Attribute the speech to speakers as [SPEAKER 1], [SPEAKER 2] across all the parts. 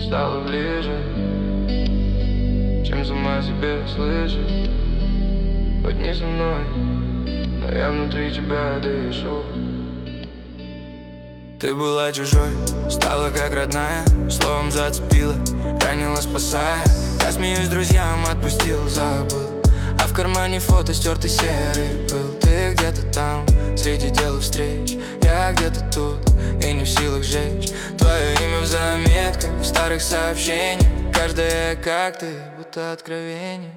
[SPEAKER 1] стало ближе, чем сама себе слышишь. Хоть не со мной, но я внутри тебя дышу. Ты была чужой, стала как родная, словом зацепила, ранила, спасая. Я смеюсь друзьям, отпустил, забыл, а в кармане фото стертый серый пыл. Ты где-то там, среди дел и встреч, я где-то тут, и не в силах жечь твое имя в заметках, в старых сообщениях. Каждое, как ты, будто откровение.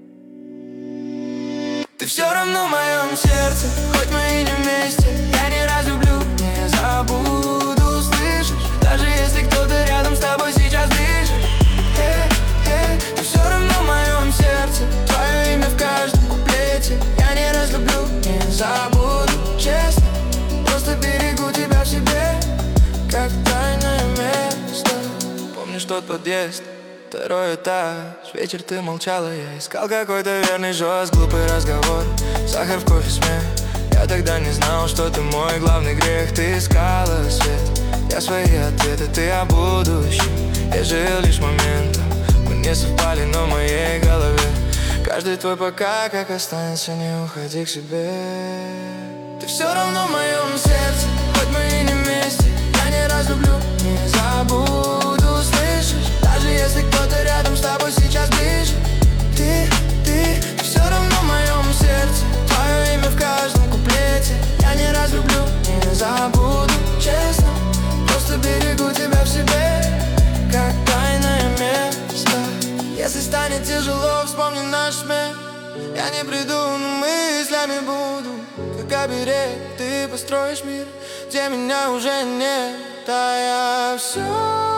[SPEAKER 1] Ты все равно в моем сердце, хоть мы и не вместе. Я не разлюблю, не забуду, слышишь? Даже если кто-то рядом с тобой сейчас дышит. Ты все равно в моем сердце, твое имя в каждом куплете. Я не разлюблю, не забуду, честно. Просто берегу тебя в себе, как тайное место. Помнишь тот подъезд? Второй этаж, вечер ты молчала, я искал какой-то верный жест, глупый разговор, сахар в кофе, смех. Я тогда не знал, что ты мой главный грех. Ты искала свет, я свои ответы, ты о будущем. Я жил лишь моментом, мы не совпали, но в моей голове каждый твой пока как останется, не уходи к себе. Ты все равно в моем сердце, хоть мы и не вместе. Я не разлюблю, не забуду, слышишь? Даже если кто-то рядом с тобой сейчас дышит. Ты все равно в моем сердце, твое имя в каждом куплете. Я не разлюблю, не забуду, честно. Просто берегу тебя в себе, как тайное место. Если станет тяжело, вспомни наш смех. Я не приду, но мыслями буду, как оберег. Ты построишь мир, где меня уже нет, а я все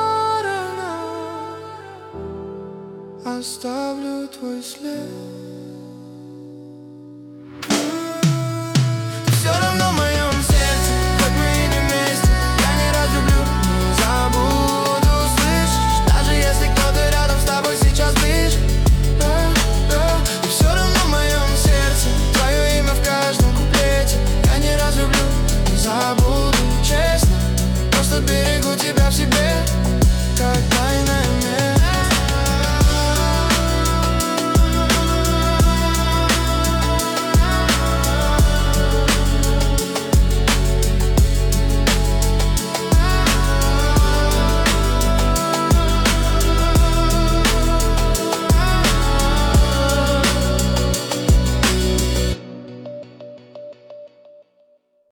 [SPEAKER 1] оставлю твой след. Ты все равно в моем сердце, хоть мы и не вместе. Я не разлюблю, не забуду, слышишь? Даже если кто-то рядом с тобой сейчас дышит. Ты все равно в моем сердце, твое имя в каждом куплете. Я не разлюблю, не забуду, честно. Просто берегу тебя в себе.